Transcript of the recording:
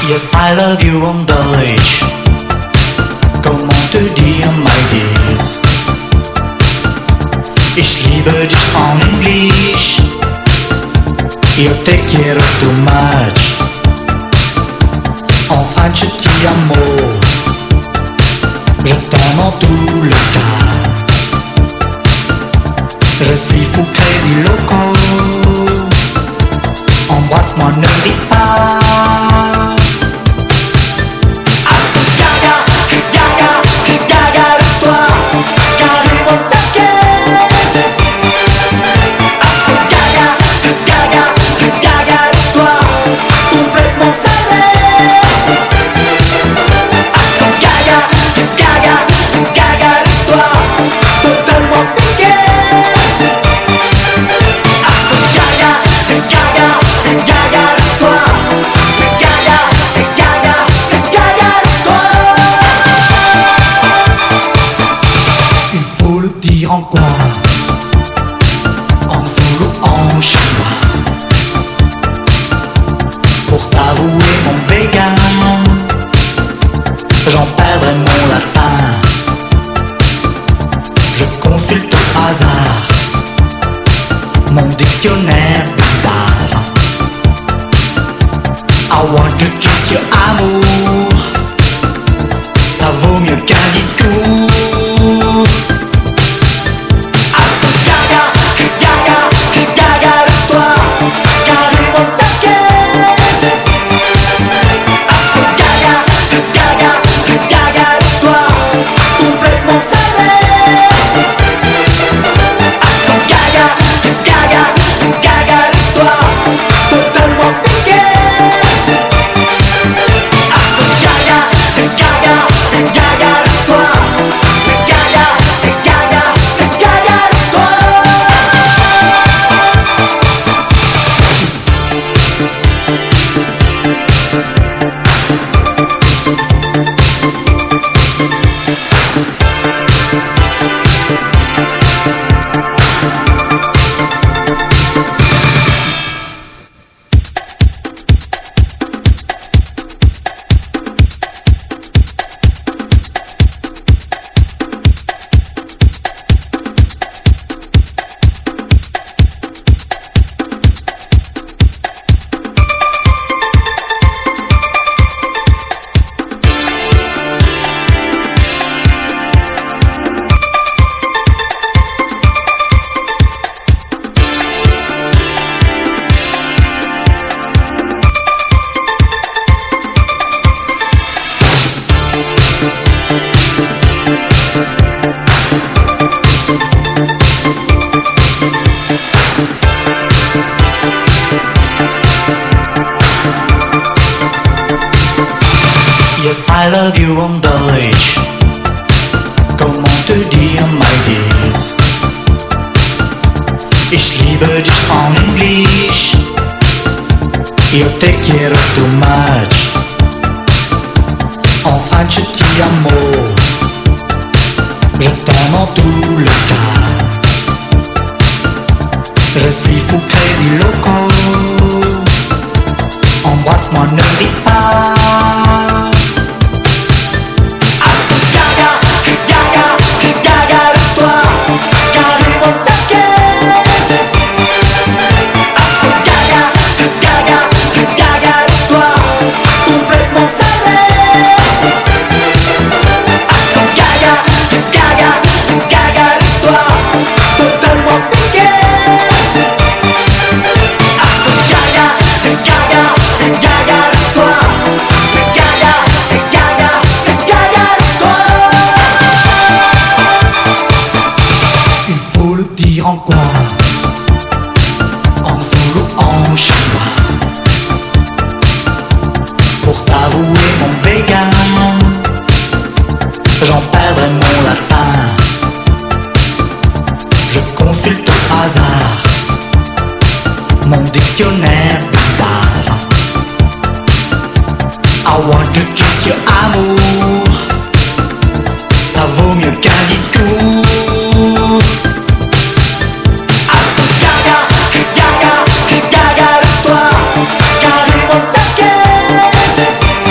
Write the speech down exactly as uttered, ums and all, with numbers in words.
Yes, I love you en Deutsch. Comment te dire, my dear? Ich liebe dich en English. Io te quiero too much. En French, je ti amo. Je t'aime en tout le temps. Je suis fou, crazy, loco. Embrasse-moi, ne ris pas. Ah, so gaga, que gaga, que gaga de toi. J'arrive au taquet. Ah, so gaga, que gaga, que gaga de toi. Complètement cinglé. Ah, so gaga, que gaga, que gaga de toi. Totalement piqué. Ah, so gaga, que gaga, que gaga de toi. Que gaga, que gaga, que gaga de toi. Il faut le dire en quoi? En solo, en chinois. Pour t'avouer mon béguin, j'en perdrai mon latin. Je consulte au hasard mon dictionnaire bizarre. I want to kiss your amour. Ça vaut mieux qu'un discours. Ah, so gaga, que gaga, que gaga de toi. J'arrive au taquet. Ah, so gaga, que gaga, que gaga de toi. Complètement cinglé. Ah, so gaga, que gaga, que gaga de toi. Totalement piqué. Ah, so gaga, que gaga, que gaga de toi. Que gaga, que gaga, que gaga de toi. Yes, I love you en Deutsch. Comment te dire, my dear? Ich liebe dich en English. Io te quiero too much. En French, je ti amo. Je t'aime en tout le temps. Je suis fou, crazy, loco. Embrasse-moi, ne ris pas. Ah, so gaga, que gaga, que gaga de toi. J'arrive au taquet. Ah, so gaga, que gaga, que gaga de toi. Complètement cinglé. Ah, so gaga, que gaga, que gaga de toi. Totalement piqué. Ah, so gaga, que gaga, que gaga de toi. Que gaga, que gaga, que gaga de toi. Il faut le dire en quoi? En solo, en chinois. Pour t'avouer mon béguin, j'en perdrai mon latin. Je consulte au hasard mon dictionnaire bizarre. I want to kiss your amour. Ça vaut mieux qu'un discours. Ah, so gaga, que gaga, que gaga de toi. J'arrive au taquet.